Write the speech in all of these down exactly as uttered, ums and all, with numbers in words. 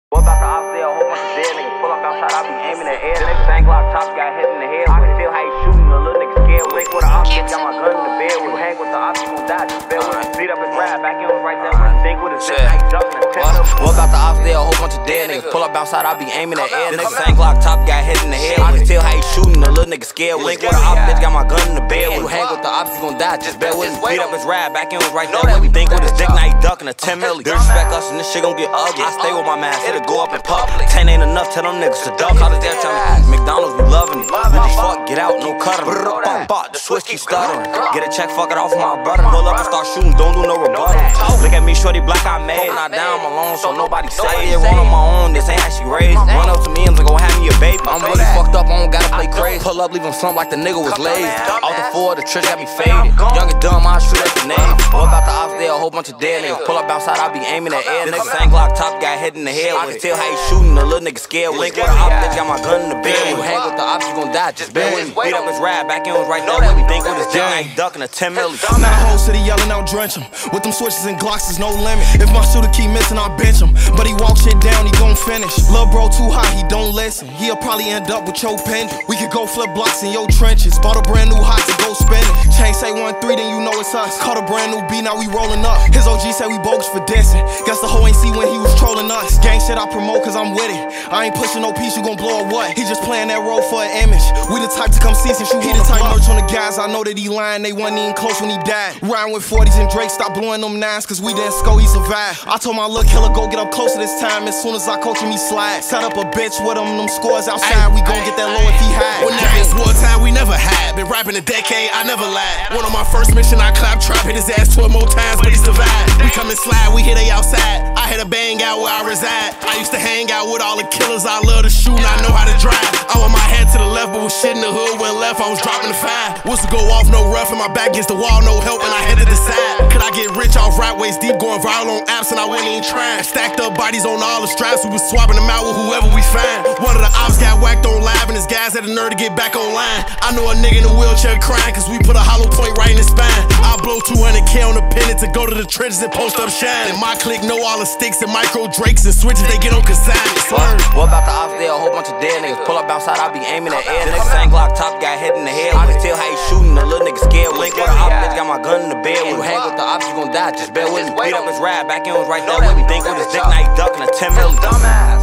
What about the ops there? A whole bunch of dead niggas pull up outside, I be aiming at air. The nigga sang Glock top got hit in the head. I can tell how he shooting, the little nigga scared. Wake with the ops, got my gun in the bed. You hang with the ops, you gon' die. Just bear with me. Beat up his ride, back in was right there with him. Think with his dick, now he ducking a ten. What about the ops there? A whole bunch of dead niggas pull up outside, I be aiming at air. The nigga sang Glock top got hit in the head. I can tell how he shooting, the little nigga scared. Wake with the ops, bitch, got my gun in the bed. You hang with the ops, you gon' die. Just bear with me. Beat up his ride, back in was right there with him. Think with his dick, now he ducking a ten milli. Disrespect us and this shit gon' get ugly. I stay with my mask, it'll go up in public. ten ain't enough, tell them niggas to duck. All this damn time, McDonald's, we loving it. Bitch, as fuck, get out, no cutter. The switch keep stuttering. Get a check, fuck it off my brother. Pull up and start shooting, don't do no rebuttal. Look at me, shorty, black I made. Not down alone, so nobody say it. Run on my own, this ain't how she raised. Run up to me and go have me a baby. I'm really fucked up, I don't gotta play crazy. Pull up, leave him something like the nigga was lazy. Off the floor, the trick got me faded. Young and dumb, I shoot at the name. What about the ops there? A whole bunch of dead niggas. Pull up outside, I be aiming at air. Nigga sang Glock top, got hit in the head. I can tell how he shooting, the little nigga scared. Link with the ops, bitch, got my gun in the bed. You hang with the ops, you gon' die. Just bear with me. Beat up his ride, back in was right there with me. Think with his dick, now he ducking a ten milli. Now the whole city yelling out, drench him. With them switches and Glocks, there's no limit. If my shooter keep missing, I'll bench him. But he walk shit down, he gon' finish. Lil' bro too hot, he don't listen. He'll probably end up with your pendant. We could go flip blocks in your trenches. Bought a brand new hot to go spin it. Chain say one three, then you know it's us. Caught a brand new B, now we rolling up. His O G said we bogus for dancing. Guess the hoe ain't see when he was trolling us. Gang shit I promote cause I'm with it. I ain't pushing no piece, you gon' blow or what? He just playing that role for an image. We the type to come see and shoot. He the type merch on the guys. I know that he lying, they wasn't even close when he died. Riding with forties and Drake, stop blowing them nines cause we didn't score, he survived. I told my little killer go get up closer this time. As soon as I coach him, he slide. Set up a bitch with him, them scores outside. We gon' get that low if he hide. Whenever it's wartime, we never hide. Been rapping a decade, I never lied. One of my first mission, I clap trap, hit his ass twelve more times, but he survived. We come and slide, we hit they outside. I had a bang out where I reside. I used to hang out with all the killers, I love to shoot and I know how to drive. I want my head to the left, but was shit in the hood. When left, I was dropping the five. Was to go off, no rough, and my back against the wall, no help, and I headed the side. Could I get rich off right waist deep, going viral on apps, and I wasn't even trying. Stacked up bodies on all the straps, we was swapping them out with whoever we find. One of the ops got whacked on live, and his guys had the nerve to get back online. I know a nigga in a wheelchair crying, cause we put a hollow point right in his spine. I blow two hundred K on the pennant to go to the trenches and post up shine. And my clique know all the sticks and micro drakes and switches, they get on consignment. What, what about the ops there? A whole bunch of dead niggas pull up outside, I be aiming at air. The nigga sang Glock top, got hit in the head. I can tell how he shooting, the little nigga scared. Link with the ops, bitch, got my gun in the bed. When you hang with the ops, you gon' die. Just bear with me. Beat up his ride, back in was right there with me. Think with his dick, now he ducking a ten milli. Dumbass.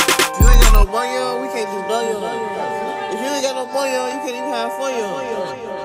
We can't do double. If you ain't got no money on, you can't even have fun on.